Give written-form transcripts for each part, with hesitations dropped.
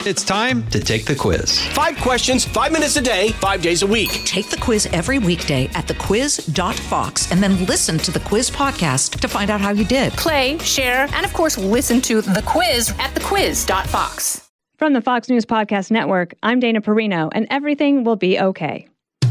It's time to take the quiz. 5 questions, 5 minutes a day, 5 days a week. Take the quiz every weekday at thequiz.fox and then listen to the quiz podcast to find out how you did. Play, share, and of course, listen to The Quiz at thequiz.fox. From the Fox News Podcast Network, I'm Dana Perino, and everything will be okay.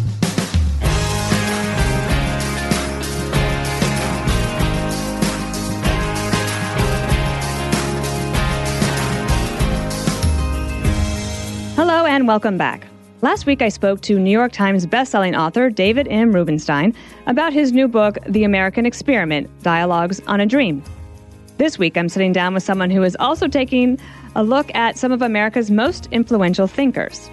Hello and welcome back. Last week I spoke to New York Times bestselling author David M. Rubenstein about his new book, The American Experiment: Dialogues on a Dream. This week I'm sitting down with someone who is also taking a look at some of America's most influential thinkers.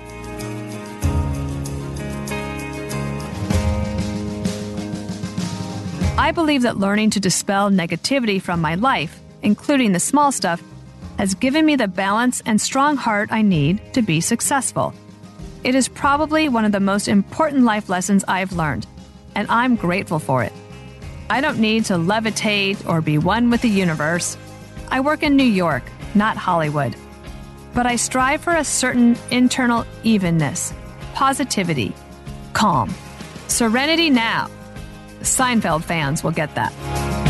I believe that learning to dispel negativity from my life, including the small stuff, has given me the balance and strong heart I need to be successful. It is probably one of the most important life lessons I've learned, and I'm grateful for it. I don't need to levitate or be one with the universe. I work in New York, not Hollywood. But I strive for a certain internal evenness, positivity, calm, serenity now. Seinfeld fans will get that.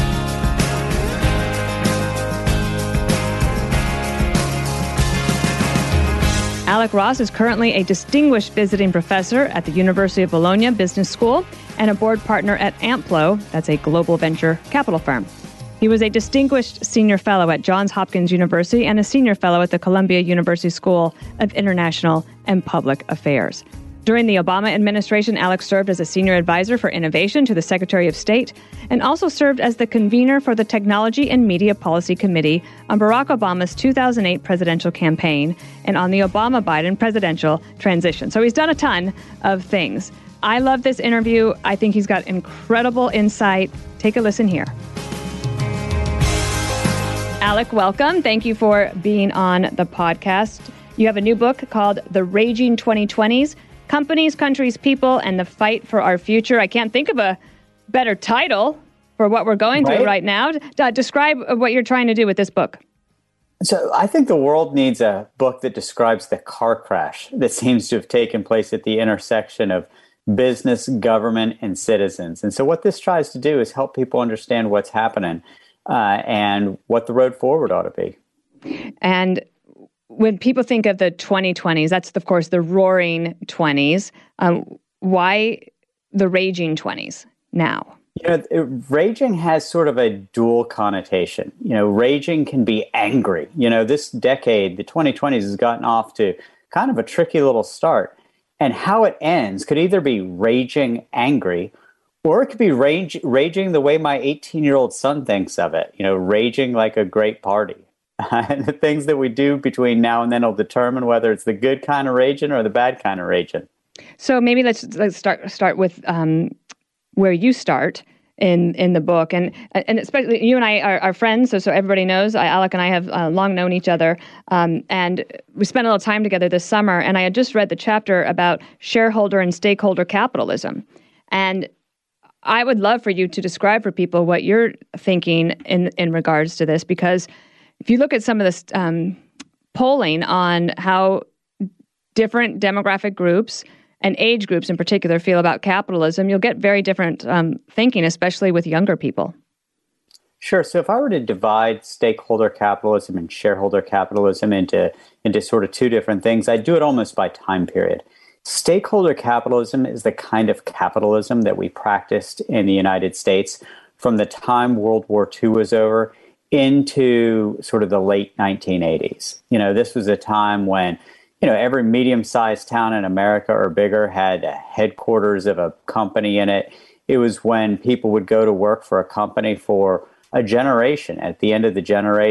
Alec Ross is currently a distinguished visiting professor at the University of Bologna Business School and a board partner at Amplo, that's a global venture capital firm. He was a distinguished senior fellow at Johns Hopkins University and a senior fellow at the Columbia University School of International and Public Affairs. During the Obama administration, Alec served as a senior advisor for innovation to the Secretary of State and also served as the convener for the Technology and Media Policy Committee on Barack Obama's 2008 presidential campaign and on the Obama-Biden presidential transition. So he's done a ton of things. I love this interview. I think he's got incredible insight. Take a listen here. Alec, welcome. Thank you for being on the podcast. You have a new book called The Raging 2020s, Companies, Countries, People, and the Fight for Our Future. I can't think of a better title for what we're going through right now. Describe what you're trying to do with this book. So I think the world needs a book that describes the car crash that seems to have taken place at the intersection of business, government, and citizens. And so what this tries to do is help people understand what's happening and what the road forward ought to be. And when people think of the 2020s, that's, of course, the roaring 20s. Why the raging 20s now? Raging has sort of a dual connotation. Raging can be angry. This decade, the 2020s, has gotten off to kind of a tricky little start. And how it ends could either be raging angry, or it could be raging the way my 18-year-old son thinks of it, raging like a great party. And the things that we do between now and then will determine whether it's the good kind of raging or the bad kind of raging. So maybe let's start with where you start in the book, and especially you and I are friends, so everybody knows. Alec and I have long known each other, and we spent a little time together this summer. And I had just read the chapter about shareholder and stakeholder capitalism, and I would love for you to describe for people what you're thinking in regards to this, because if you look at some of this polling on how different demographic groups and age groups in particular feel about capitalism, you'll get very different thinking, especially with younger people. Sure. So if I were to divide stakeholder capitalism and shareholder capitalism into sort of two different things, I'd do it almost by time period. Stakeholder capitalism is the kind of capitalism that we practiced in the United States from the time World War II was over into sort of the late 1980s. This was a time when, every medium-sized town in America or bigger had a headquarters of a company in it. It was when people would go to work for a company for a generation. At the end of the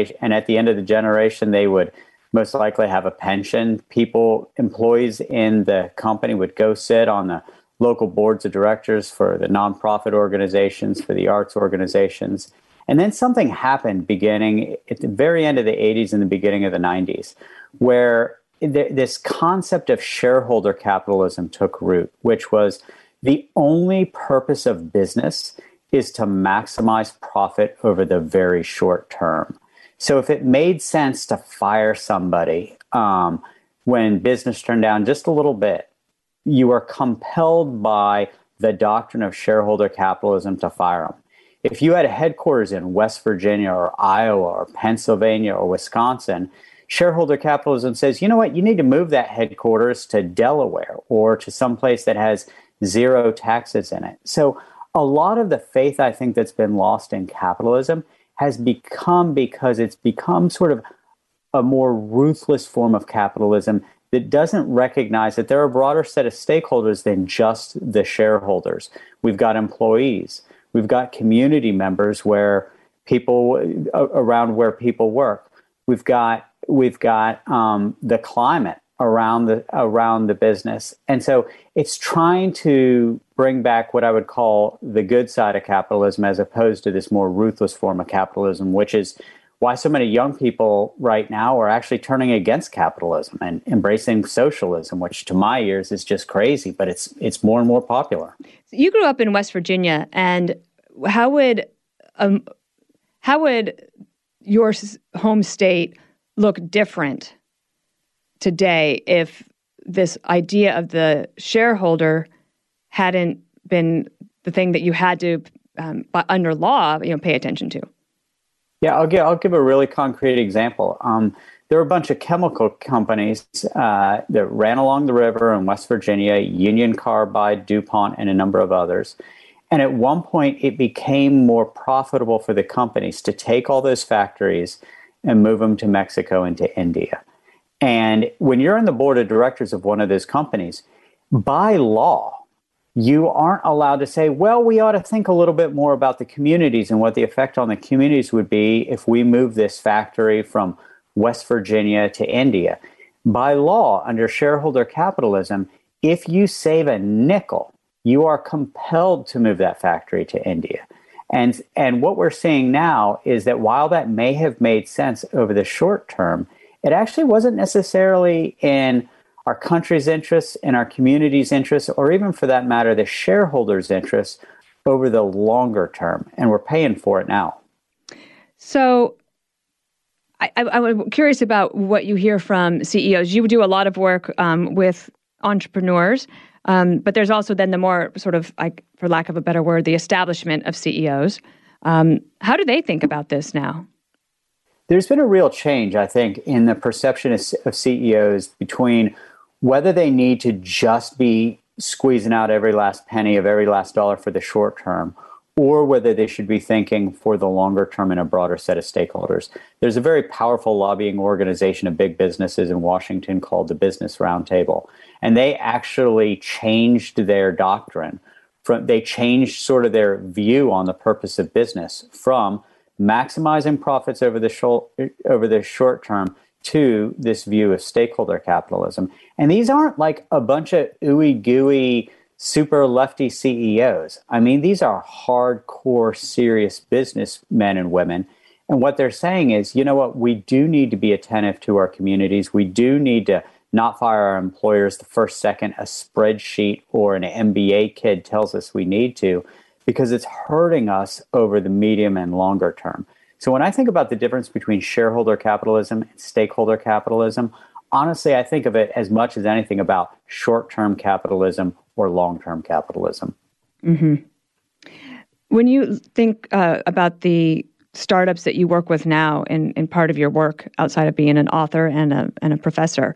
generation, they would most likely have a pension. Employees in the company would go sit on the local boards of directors for the nonprofit organizations, for the arts organizations. And then something happened beginning at the very end of the 80s and the beginning of the 90s, where this concept of shareholder capitalism took root, which was the only purpose of business is to maximize profit over the very short term. So if it made sense to fire somebody, when business turned down just a little bit, you are compelled by the doctrine of shareholder capitalism to fire them. If you had a headquarters in West Virginia or Iowa or Pennsylvania or Wisconsin, shareholder capitalism says, you know what, you need to move that headquarters to Delaware or to someplace that has zero taxes in it. So a lot of the faith, I think, that's been lost in capitalism has become because it's become sort of a more ruthless form of capitalism that doesn't recognize that there are a broader set of stakeholders than just the shareholders. We've got employees. We've got community members where people around where people work. We've got the climate around the business, and so it's trying to bring back what I would call the good side of capitalism, as opposed to this more ruthless form of capitalism, which is why so many young people right now are actually turning against capitalism and embracing socialism, which to my ears is just crazy, but it's more and more popular. You grew up in West Virginia, and how would your home state look different today if this idea of the shareholder hadn't been the thing that you had to, under law, pay attention to? Yeah, I'll give a really concrete example. There were a bunch of chemical companies that ran along the river in West Virginia, Union Carbide, DuPont, and a number of others. And at one point, it became more profitable for the companies to take all those factories and move them to Mexico and to India. And when you're on the board of directors of one of those companies, by law, you aren't allowed to say, well, we ought to think a little bit more about the communities and what the effect on the communities would be if we move this factory from West Virginia to India. By law, under shareholder capitalism, if you save a nickel, you are compelled to move that factory to India. And what we're seeing now is that while that may have made sense over the short term, it actually wasn't necessarily in our country's interests, in our community's interests, or even for that matter, the shareholders' interests over the longer term. And we're paying for it now. So I'm curious about what you hear from CEOs. You do a lot of work with entrepreneurs, but there's also then the more sort of, for lack of a better word, the establishment of CEOs. How do they think about this now? There's been a real change, I think, in the perception of CEOs between whether they need to just be squeezing out every last penny of every last dollar for the short term, or whether they should be thinking for the longer term in a broader set of stakeholders. There's a very powerful lobbying organization of big businesses in Washington called the Business Roundtable, and they actually changed their doctrine. They changed sort of their view on the purpose of business from maximizing profits over the short term to this view of stakeholder capitalism. And these aren't like a bunch of ooey gooey super lefty CEOs. I mean, these are hardcore, serious businessmen and women. And what they're saying is, you know what, we do need to be attentive to our communities. We do need to not fire our employers the first second a spreadsheet or an MBA kid tells us we need to, because it's hurting us over the medium and longer term. So when I think about the difference between shareholder capitalism and stakeholder capitalism, honestly, I think of it as much as anything about short-term capitalism or long-term capitalism. Mm-hmm. When you think about the startups that you work with now in part of your work outside of being an author and a professor,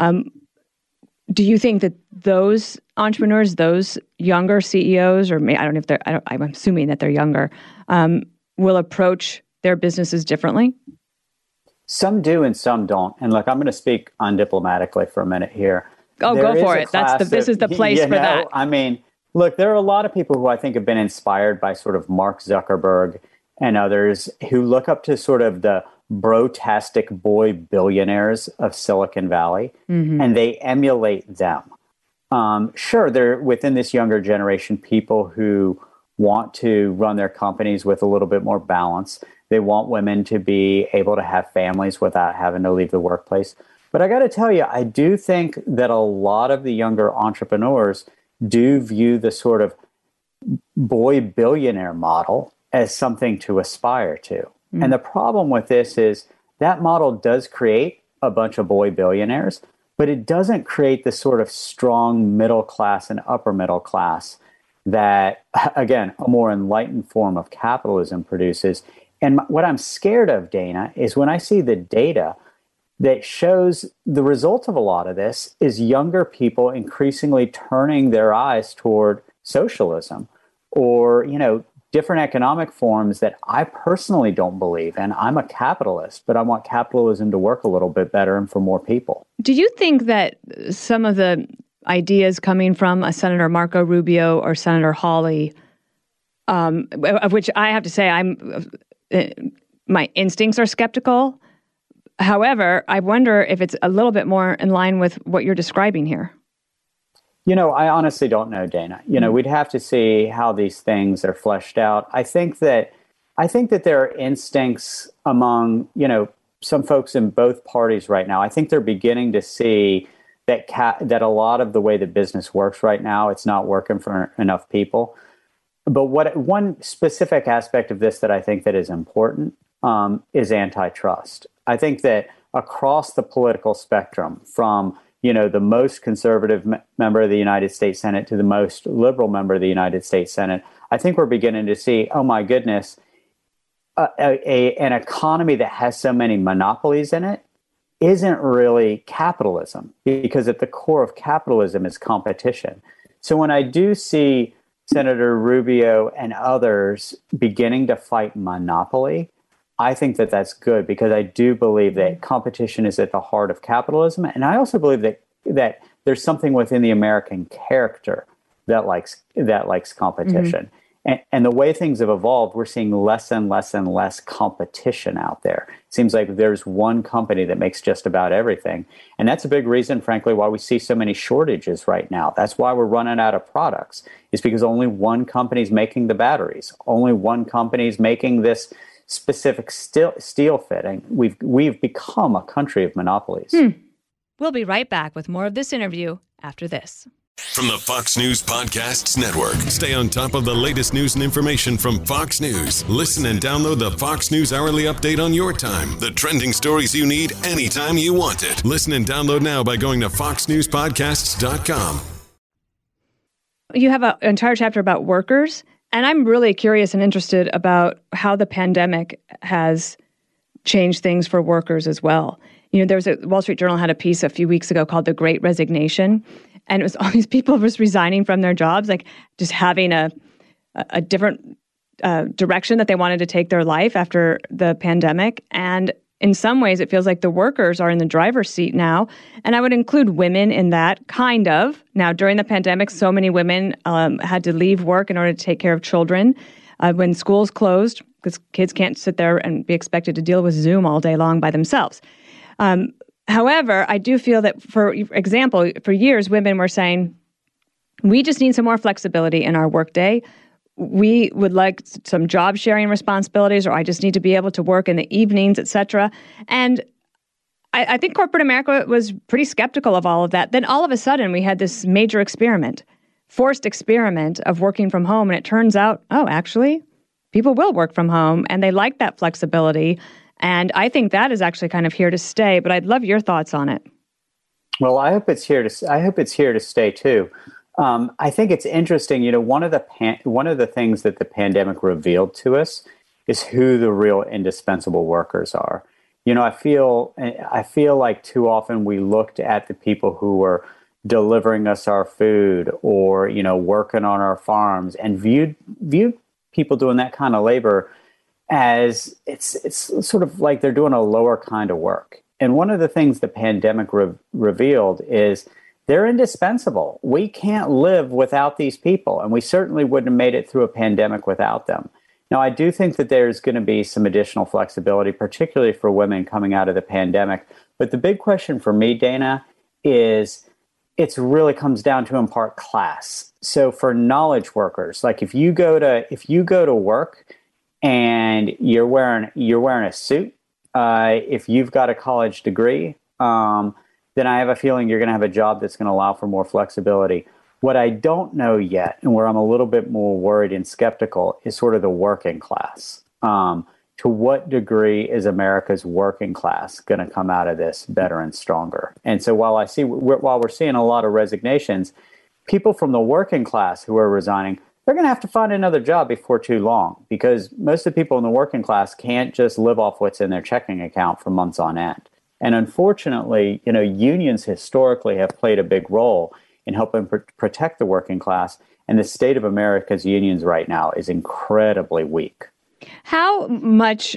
do you think that those entrepreneurs, those younger CEOs, or I don't know if I'm assuming that they're younger, will approach their businesses differently? Some do and some don't. And look, I'm going to speak undiplomatically for a minute here. Oh, go for it. This is the place for that. I mean, look, there are a lot of people who I think have been inspired by sort of Mark Zuckerberg and others who look up to sort of the brotastic boy billionaires of Silicon Valley, and they emulate them. Sure, they're within this younger generation, people who want to run their companies with a little bit more balance. They want women to be able to have families without having to leave the workplace. But I got to tell you, I do think that a lot of the younger entrepreneurs do view the sort of boy billionaire model as something to aspire to. And the problem with this is that model does create a bunch of boy billionaires, but it doesn't create the sort of strong middle class and upper middle class that, again, a more enlightened form of capitalism produces. And what I'm scared of, Dana, is when I see the data that shows the result of a lot of this is younger people increasingly turning their eyes toward socialism or, different economic forms that I personally don't believe in. I'm a capitalist, but I want capitalism to work a little bit better and for more people. Do you think that some of the ideas coming from a Senator Marco Rubio or Senator Hawley, of which I have to say my instincts are skeptical. However, I wonder if it's a little bit more in line with what you're describing here. I honestly don't know, Dana. We'd have to see how these things are fleshed out. I think that there are instincts among, some folks in both parties right now. I think they're beginning to see that a lot of the way that business works right now, it's not working for enough people. But one specific aspect of this that I think that is important is antitrust. I think that across the political spectrum, from the most conservative member of the United States Senate to the most liberal member of the United States Senate, I think we're beginning to see, oh my goodness, an economy that has so many monopolies in it isn't really capitalism, because at the core of capitalism is competition. So when I do see Senator Rubio and others beginning to fight monopoly, I think that that's good, because I do believe that competition is at the heart of capitalism. And I also believe that there's something within the American character that likes competition. Mm-hmm. And the way things have evolved, we're seeing less and less and less competition out there. It seems like there's one company that makes just about everything. And that's a big reason, frankly, why we see so many shortages right now. That's why we're running out of products, is because only one company's making the batteries. Only one company's making this specific steel fitting. We've become a country of monopolies. We'll be right back with more of this interview after this. From the Fox News Podcasts Network. Stay on top of the latest news and information from Fox News. Listen and download the Fox News Hourly Update on your time. The trending stories you need anytime you want it. Listen and download now by going to foxnewspodcasts.com. You have an entire chapter about workers, and I'm really curious and interested about how the pandemic has changed things for workers as well. There was a Wall Street Journal had a piece a few weeks ago called The Great Resignation. And it was all these people just resigning from their jobs, like just having a different direction that they wanted to take their life after the pandemic. And in some ways, it feels like the workers are in the driver's seat now. And I would include women in that, kind of. Now, during the pandemic, so many women had to leave work in order to take care of children. When schools closed, because kids can't sit there and be expected to deal with Zoom all day long by themselves. However, I do feel that, for example, for years, women were saying, we just need some more flexibility in our workday. We would like some job sharing responsibilities, or I just need to be able to work in the evenings, etc. And I think corporate America was pretty skeptical of all of that. Then all of a sudden, we had this major forced experiment of working from home. And it turns out, actually, people will work from home, and they like that flexibility. And I think that is actually kind of here to stay, but I'd love your thoughts on it. Well, I hope it's here to stay too. I think it's interesting. One of the things that the pandemic revealed to us is who the real indispensable workers are. I feel like too often we looked at the people who were delivering us our food or working on our farms and viewed people doing that kind of labor as it's sort of like they're doing a lower kind of work. And one of the things the pandemic revealed is they're indispensable. We can't live without these people, and we certainly wouldn't have made it through a pandemic without them. Now, I do think that there's going to be some additional flexibility, particularly for women coming out of the pandemic. But the big question for me, Dana, is it really comes down to, in part, class. So for knowledge workers, like if you go to work and you're wearing a suit, if you've got a college degree, then I have a feeling you're going to have a job that's going to allow for more flexibility. What I don't know yet, and where I'm a little bit more worried and skeptical, is sort of the working class. to what degree is America's working class going to come out of this better and stronger? And so while we're seeing a lot of resignations, people from the working class who are resigning, they're going to have to find another job before too long, because most of the people in the working class can't just live off what's in their checking account for months on end. And unfortunately, unions historically have played a big role in helping protect the working class. And the state of America's unions right now is incredibly weak. How much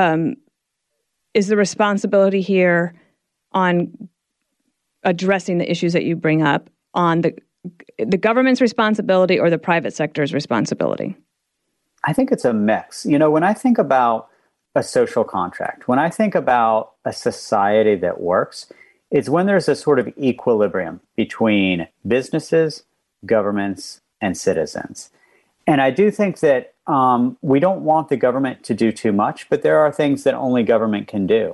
is the responsibility here on addressing the issues that you bring up on the government's responsibility or the private sector's responsibility? I think it's a mix. When I think about a social contract, when I think about a society that works, it's when there's a sort of equilibrium between businesses, governments, and citizens. And I do think that we don't want the government to do too much, but there are things that only government can do.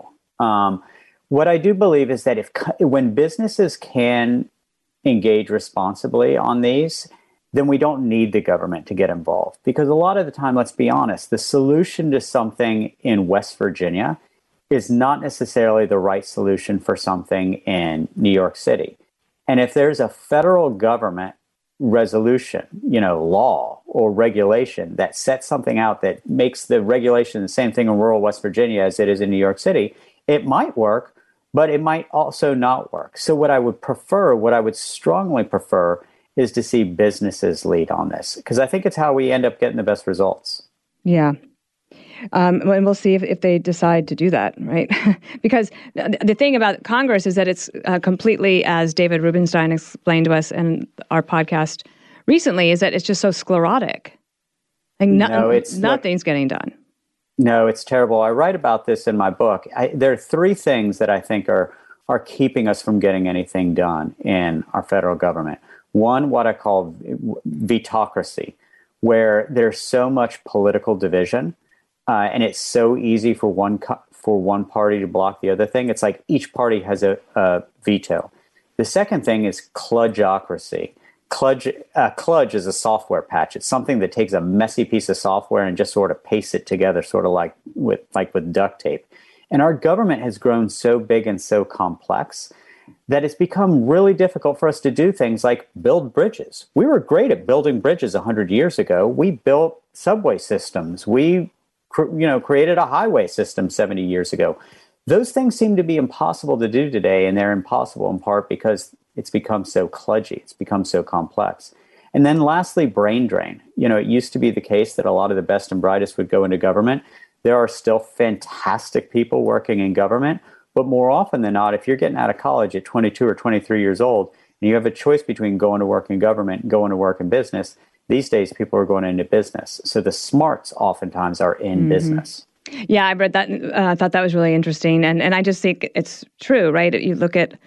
What I do believe is that when businesses can engage responsibly on these, then we don't need the government to get involved. Because a lot of the time, let's be honest, the solution to something in West Virginia is not necessarily the right solution for something in New York City. And if there's a federal government resolution, law or regulation that sets something out that makes the regulation the same thing in rural West Virginia as it is in New York City, it might work, but it might also not work. So what I would strongly prefer is to see businesses lead on this, because I think it's how we end up getting the best results. Yeah. And we'll see if they decide to do that, right? Because the thing about Congress is that it's completely, as David Rubenstein explained to us in our podcast recently, is that it's just so sclerotic. Like nothing's getting done. No, it's terrible. I write about this in my book. There are three things that I think are keeping us from getting anything done in our federal government. One, what I call vetocracy, where there's so much political division, and it's so easy for one party to block the other thing. It's like each party has a veto. The second thing is kludgeocracy. Kludge is a software patch. It's something that takes a messy piece of software and just sort of pastes it together, sort of like with duct tape. And our government has grown so big and so complex that it's become really difficult for us to do things like build bridges. We were great at building bridges 100 years ago. We built subway systems. We created a highway system 70 years ago. Those things seem to be impossible to do today, and they're impossible in part because it's become so kludgy. It's become so complex. And then lastly, brain drain. It used to be the case that a lot of the best and brightest would go into government. There are still fantastic people working in government, but more often than not, if you're getting out of college at 22 or 23 years old, and you have a choice between going to work in government and going to work in business, these days people are going into business. So the smarts oftentimes are in business. Yeah, I read that. I thought that was really interesting. And I just think it's true, right? You look at,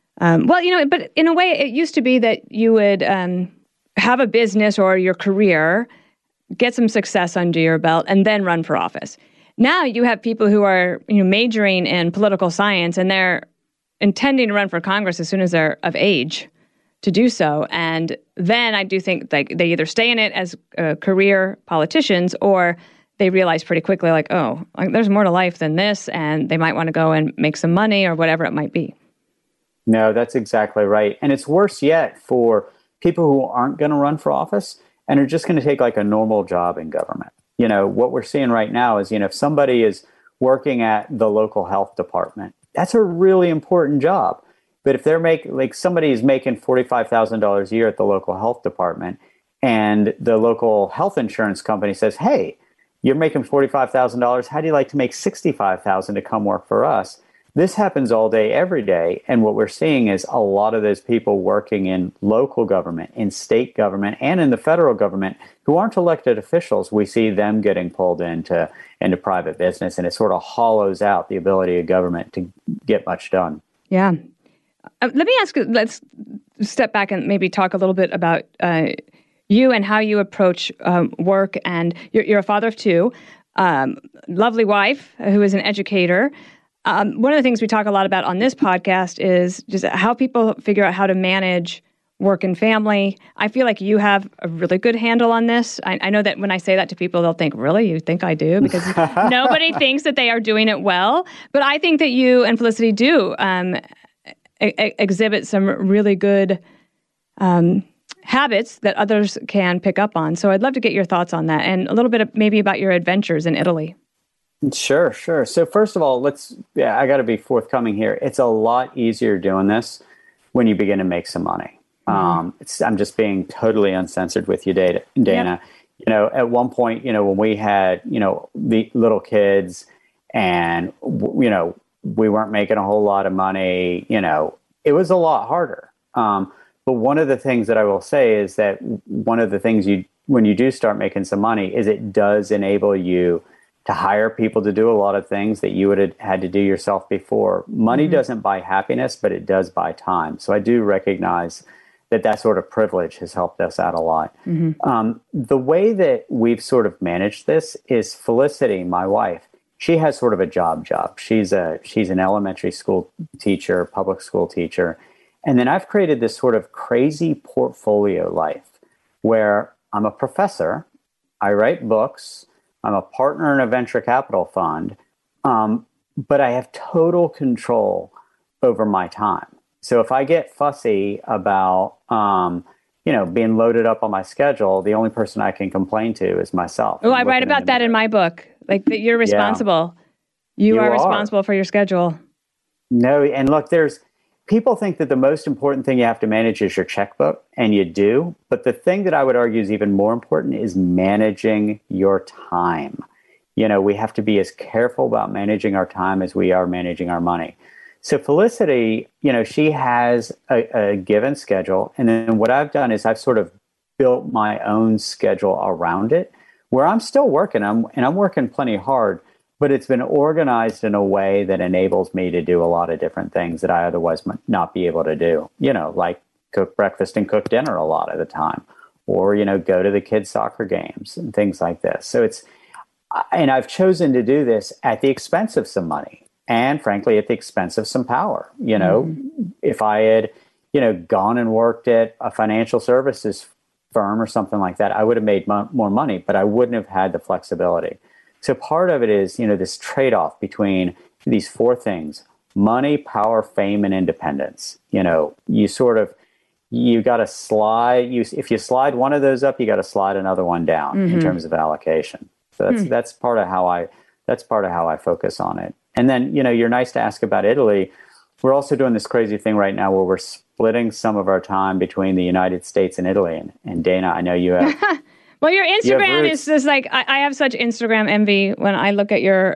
but in a way, it used to be that you would have a business or your career, get some success under your belt, and then run for office. Now you have people who are majoring in political science, and they're intending to run for Congress as soon as they're of age to do so. And then I do think they either stay in it as career politicians, or they realize pretty quickly, there's more to life than this, and they might want to go and make some money or whatever it might be. No, that's exactly right. And it's worse yet for people who aren't going to run for office and are just going to take a normal job in government. What we're seeing right now is, if somebody is working at the local health department, that's a really important job. But if they're somebody is making $45,000 a year at the local health department, and the local health insurance company says, hey, you're making $45,000. How do you like to make $65,000 to come work for us? This happens all day, every day. And what we're seeing is a lot of those people working in local government, in state government, and in the federal government who aren't elected officials. We see them getting pulled into private business, and it sort of hollows out the ability of government to get much done. Yeah. Let me ask you, let's step back and maybe talk a little bit about you and how you approach work. And you're a father of two, lovely wife who is an educator. One of the things we talk a lot about on this podcast is just how people figure out how to manage work and family. I feel like you have a really good handle on this. I know that when I say that to people, they'll think, really? You think I do? Because nobody thinks that they are doing it well. But I think that you and Felicity do exhibit some really good habits that others can pick up on. So I'd love to get your thoughts on that and a little bit of maybe about your adventures in Italy. Sure. So first of all, I got to be forthcoming here. It's a lot easier doing this when you begin to make some money. I'm just being totally uncensored with you, Dana. Yep. At one point, when we had, the little kids and, we weren't making a whole lot of money, it was a lot harder. But one of the things that I will say is that one of the things when you do start making some money is it does enable you to hire people to do a lot of things that you would have had to do yourself before. Money doesn't buy happiness, but it does buy time. So I do recognize that sort of privilege has helped us out a lot. The way that we've sort of managed this is Felicity, my wife, she has sort of a job. She's an elementary school teacher, public school teacher. And then I've created this sort of crazy portfolio life where I'm a professor, I write books, I'm a partner in a venture capital fund, but I have total control over my time. So if I get fussy about, being loaded up on my schedule, the only person I can complain to is myself. Oh, I write about that in my book. Like that you're responsible. Yeah. You are responsible for your schedule. No, and look, people think that the most important thing you have to manage is your checkbook, and you do. But the thing that I would argue is even more important is managing your time. We have to be as careful about managing our time as we are managing our money. So Felicity, she has a given schedule. And then what I've done is I've sort of built my own schedule around it, where I'm still working. I'm working plenty hard. But it's been organized in a way that enables me to do a lot of different things that I otherwise might not be able to do, like cook breakfast and cook dinner a lot of the time, or, go to the kids' soccer games and things like this. So and I've chosen to do this at the expense of some money and frankly, at the expense of some power. If I had, gone and worked at a financial services firm or something like that, I would have made more money, but I wouldn't have had the flexibility. So part of it is, this trade-off between these four things: money, power, fame, and independence. You got to slide. If you slide one of those up, you got to slide another one down in terms of allocation. So that's part of how I focus on it. And then, you're nice to ask about Italy. We're also doing this crazy thing right now where we're splitting some of our time between the United States and Italy. And Dana, I know you have. Well, your Instagram is just like, I have such Instagram envy when I look at your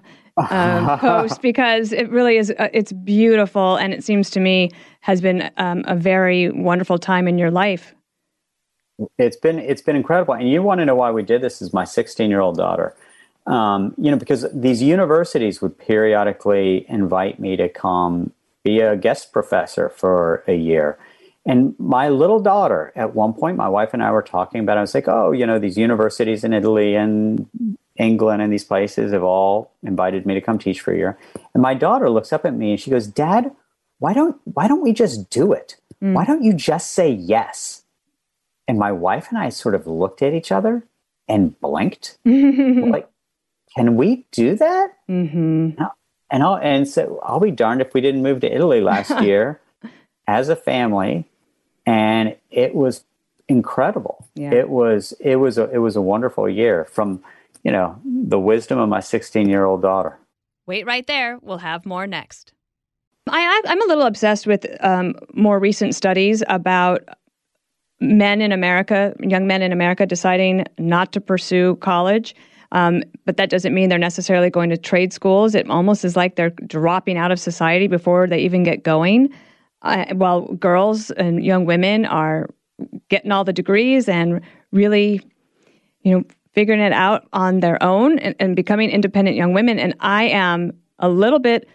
post, because it really is, it's beautiful. And it seems to me has been a very wonderful time in your life. It's been incredible. And you want to know why we did this? Is my 16-year-old daughter. Because these universities would periodically invite me to come be a guest professor for a year. And my little daughter, at one point, my wife and I were talking about it. I was like, these universities in Italy and England and these places have all invited me to come teach for a year. And my daughter looks up at me and she goes, "Dad, why don't we just do it? Why don't you just say yes?" And my wife and I sort of looked at each other and blinked. Like, can we do that? Mm-hmm. And so I'll be darned if we didn't move to Italy last year as a family. And it was incredible. Yeah. It was a wonderful year from, the wisdom of my 16-year-old daughter. Wait right there. We'll have more next. I'm a little obsessed with more recent studies about young men in America deciding not to pursue college. But that doesn't mean they're necessarily going to trade schools. It almost is like they're dropping out of society before they even get going. While girls and young women are getting all the degrees and really, figuring it out on their own and becoming independent young women. And I am a little bit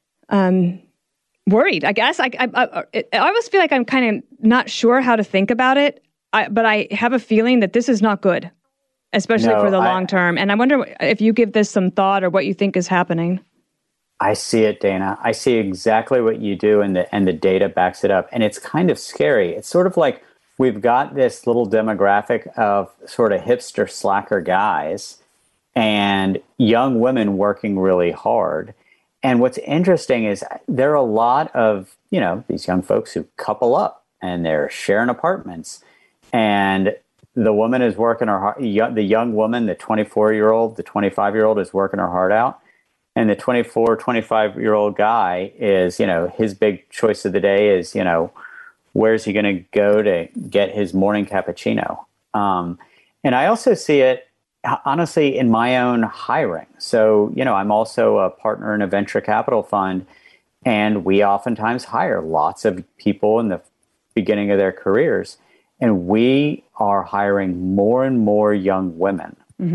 worried, I guess. I always feel like I'm kind of not sure how to think about it, but I have a feeling that this is not good, especially for the long term. And I wonder if you give this some thought or what you think is happening. I see it, Dana. I see exactly what you do, and the data backs it up. And it's kind of scary. It's sort of like we've got this little demographic of sort of hipster slacker guys and young women working really hard. And what's interesting is there are a lot of, these young folks who couple up and they're sharing apartments. And the woman is working her heart. The young woman, the 24-year-old, the 25-year-old is working her heart out. And the 24, 25-year-old guy is, his big choice of the day is, where's he going to go to get his morning cappuccino? And I also see it, honestly, in my own hiring. So, I'm also a partner in a venture capital fund, and we oftentimes hire lots of people in the beginning of their careers. And we are hiring more and more young women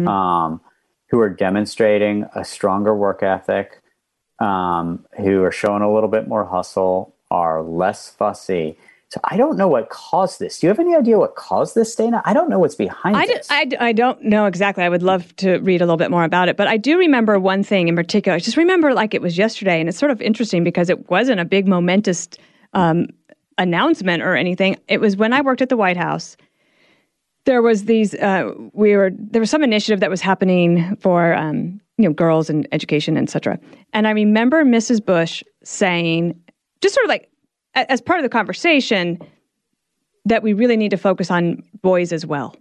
who are demonstrating a stronger work ethic, who are showing a little bit more hustle, are less fussy. So I don't know what caused this. Do you have any idea what caused this, Dana? I don't know what's behind this. I don't know exactly. I would love to read a little bit more about it. But I do remember one thing in particular. I just remember like it was yesterday. And it's sort of interesting because it wasn't a big momentous announcement or anything. It was when I worked at the White House. There was there was some initiative that was happening for girls and education, et cetera. And I remember Mrs. Bush saying, just sort of like as part of the conversation, that we really need to focus on boys as well.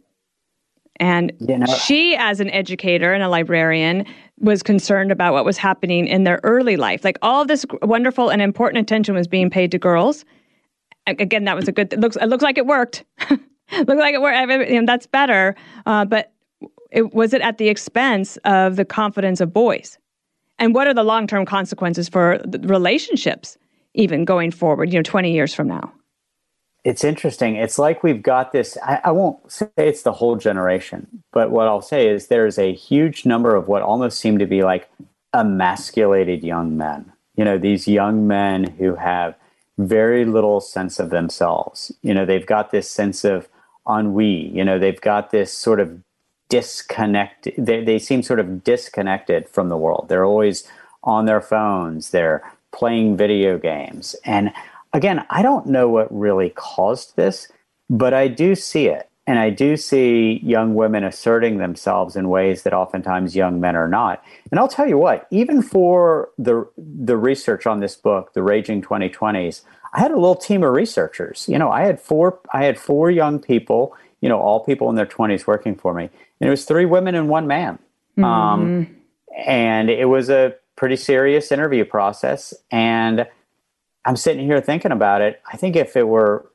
And she, as an educator and a librarian, was concerned about what was happening in their early life. Like all of this wonderful and important attention was being paid to girls. Again, that was a good. It looks like it worked. Looked like it worked. That's better. But was it at the expense of the confidence of boys? And what are the long-term consequences for the relationships, even going forward? 20 years from now. It's interesting. It's like we've got this. I won't say it's the whole generation, but what I'll say is there's a huge number of what almost seem to be like emasculated young men. These young men who have very little sense of themselves. They've got this sense of ennui. They've got this sort of disconnect. They seem sort of disconnected from the world. They're always on their phones. They're playing video games. And again, I don't know what really caused this, but I do see it. And I do see young women asserting themselves in ways that oftentimes young men are not. And I'll tell you what, even for the research on this book, The Raging 2020s, I had a little team of researchers. I had four young people, all people in their 20s working for me. And it was 3 women and 1 man. Mm-hmm. And it was a pretty serious interview process. And I'm sitting here thinking about it. I think if it were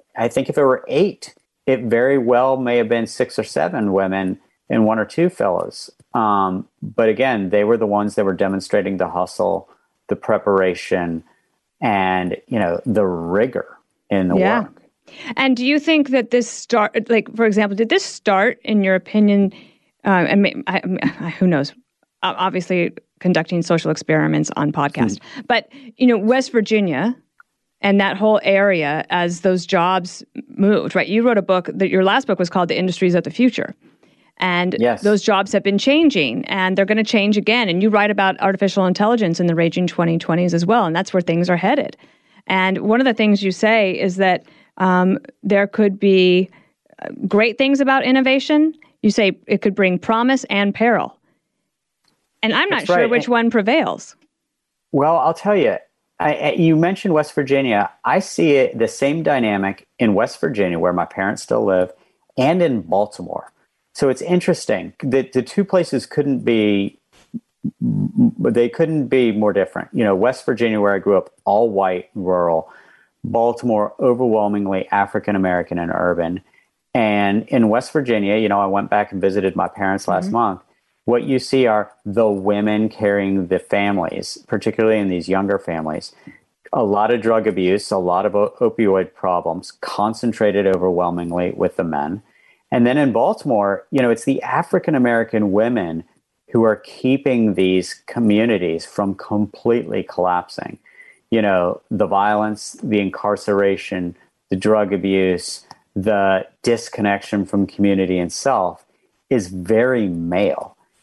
8, it very well may have been 6 or 7 women and 1 or 2 fellows. But again, they were the ones that were demonstrating the hustle, the preparation, and, the rigor in the work. And do you think that this for example, did this start, in your opinion, who knows, obviously conducting social experiments on podcasts, but, West Virginia and that whole area, as those jobs moved, right? You wrote a book, your last book was called The Industries of the Future. And those jobs have been changing, and they're going to change again. And you write about artificial intelligence in the Raging 2020s as well, and that's where things are headed. And one of the things you say is that there could be great things about innovation. You say it could bring promise and peril. And I'm not sure which one prevails. Well, I'll tell you. You mentioned West Virginia. I see the same dynamic in West Virginia, where my parents still live, and in Baltimore. So it's interesting that the 2 places couldn't be more different. West Virginia, where I grew up, all white, rural. Baltimore, overwhelmingly African-American and urban. And in West Virginia, I went back and visited my parents last month. What you see are the women carrying the families, particularly in these younger families. A lot of drug abuse, a lot of opioid problems, concentrated overwhelmingly with the men. And then in Baltimore, it's the African-American women who are keeping these communities from completely collapsing. The violence, the incarceration, the drug abuse, the disconnection from community and self is very male.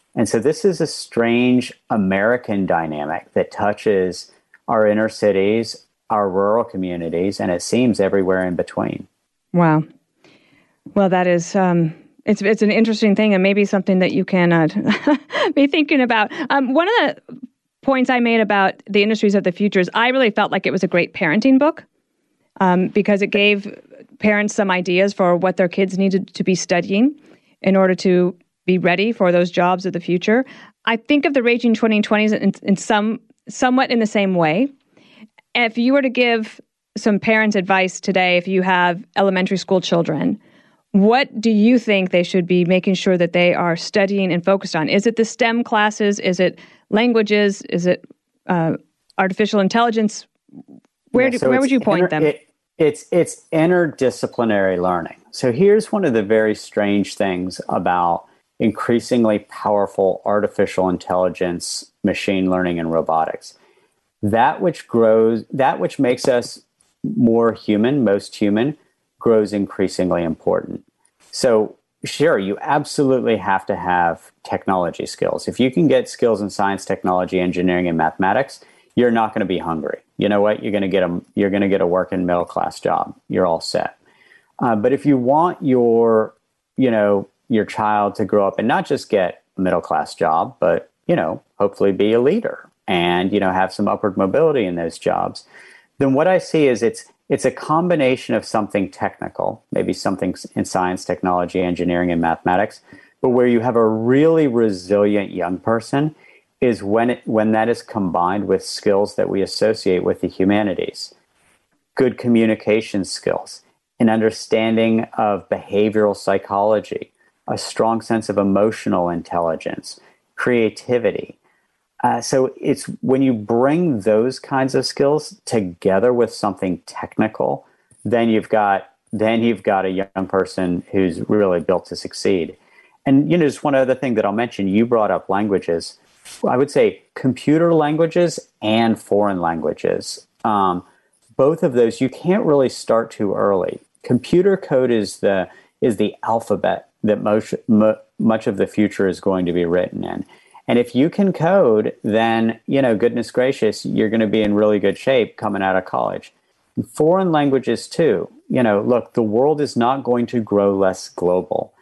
And so this is a strange American dynamic that touches our inner cities, our rural communities, and it seems everywhere in between. Wow. Well, that is, it's an interesting thing, and maybe something that you can be thinking about. One of the points I made about the industries of the future is I really felt like it was a great parenting book because it gave parents some ideas for what their kids needed to be studying in order to be ready for those jobs of the future. I think of the Raging 2020s in somewhat in the same way. If you were to give some parents advice today, if you have elementary school children, what do you think they should be making sure that they are studying and focused on? Is it the STEM classes? Is it languages? Is it artificial intelligence? Where would you point them? It's interdisciplinary learning. So here's one of the very strange things about increasingly powerful artificial intelligence, machine learning, and robotics. That which makes us more human, most human, grows increasingly important. So sure, you absolutely have to have technology skills. If you can get skills in science, technology, engineering, and mathematics, you're not going to be hungry. You know what? You're going to get a working middle class job. You're all set. But if you want your child to grow up and not just get a middle class job, but hopefully be a leader and have some upward mobility in those jobs, then what I see is it's a combination of something technical, maybe something in science, technology, engineering, and mathematics, but where you have a really resilient young person is when that is combined with skills that we associate with the humanities. Good communication skills, an understanding of behavioral psychology, a strong sense of emotional intelligence, creativity. So it's when you bring those kinds of skills together with something technical, then you've got a young person who's really built to succeed. And just one other thing that I'll mention, you brought up languages. I would say computer languages and foreign languages. Both of those you can't really start too early. Computer code is the alphabet that much of the future is going to be written in. And if you can code, then, goodness gracious, you're going to be in really good shape coming out of college. Foreign languages too. Look, the world is not going to grow less global.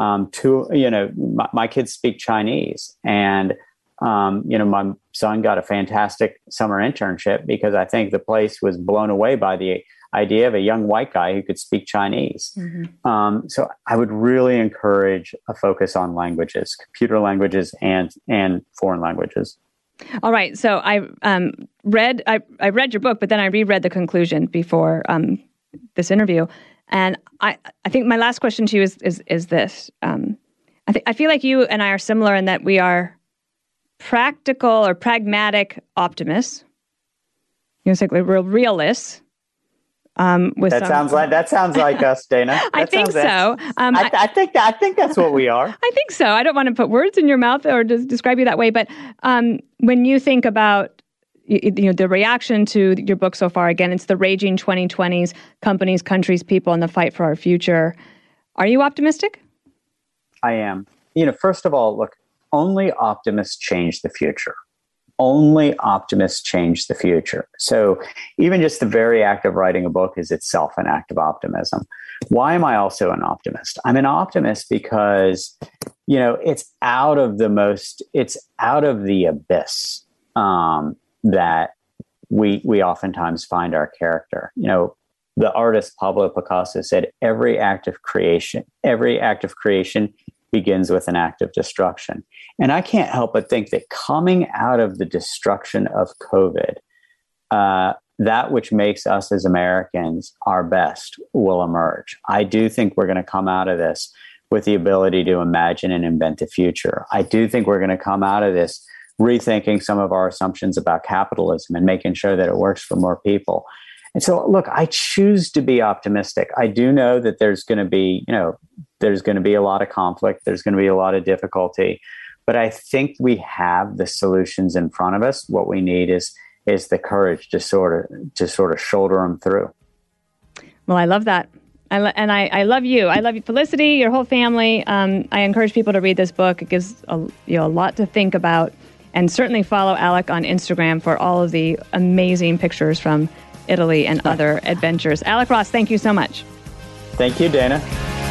My kids speak Chinese, and my son got a fantastic summer internship because I think the place was blown away by the idea of a young white guy who could speak Chinese. Mm-hmm. So I would really encourage a focus on languages, computer languages and foreign languages. All right. So I read your book, but then I reread the conclusion before this interview. And I think my last question to you is this. I feel like you and I are similar in that we are practical or pragmatic optimists. It's like we're realists. That sounds like us, Dana. I think so. I think that's what we are. I think so. I don't want to put words in your mouth or describe you that way, but when you think about the reaction to your book so far, again, it's the Raging 2020s, companies, countries, people, and the fight for our future. Are you optimistic? I am. First of all, look, only optimists change the future. Only optimists change the future. So even just the very act of writing a book is itself an act of optimism. Why am I also an optimist? I'm an optimist because, it's out of the abyss that we oftentimes find our character. The artist Pablo Picasso said, every act of creation begins with an act of destruction. And I can't help but think that coming out of the destruction of COVID, that which makes us as Americans our best will emerge. I do think we're going to come out of this with the ability to imagine and invent a future. I do think we're going to come out of this rethinking some of our assumptions about capitalism and making sure that it works for more people. And so, look, I choose to be optimistic. I do know that there's going to be a lot of conflict. There's going to be a lot of difficulty. But I think we have the solutions in front of us. What we need is the courage to sort of shoulder them through. Well, I love that. I love you. I love you, Felicity, your whole family. I encourage people to read this book. It gives a lot to think about. And certainly follow Alec on Instagram for all of the amazing pictures from Italy and other adventures. Alec Ross, thank you so much. Thank you, Dana.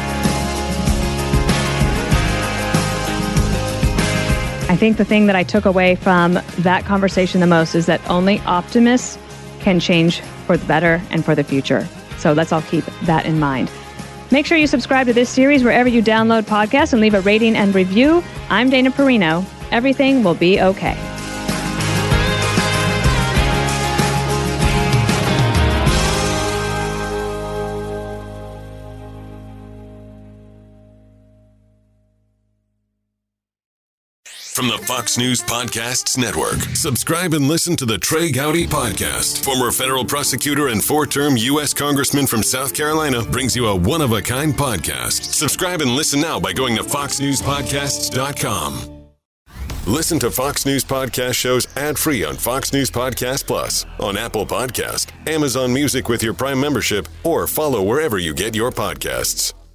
I think the thing that I took away from that conversation the most is that only optimists can change for the better and for the future. So let's all keep that in mind. Make sure you subscribe to this series wherever you download podcasts and leave a rating and review. I'm Dana Perino. Everything will be okay. From the Fox News Podcasts Network. Subscribe and listen to the Trey Gowdy Podcast. Former federal prosecutor and 4-term U.S. Congressman from South Carolina brings you a one-of-a-kind podcast. Subscribe and listen now by going to foxnewspodcasts.com. Listen to Fox News Podcast shows ad-free on Fox News Podcast Plus, on Apple Podcast, Amazon Music with your Prime membership, or follow wherever you get your podcasts.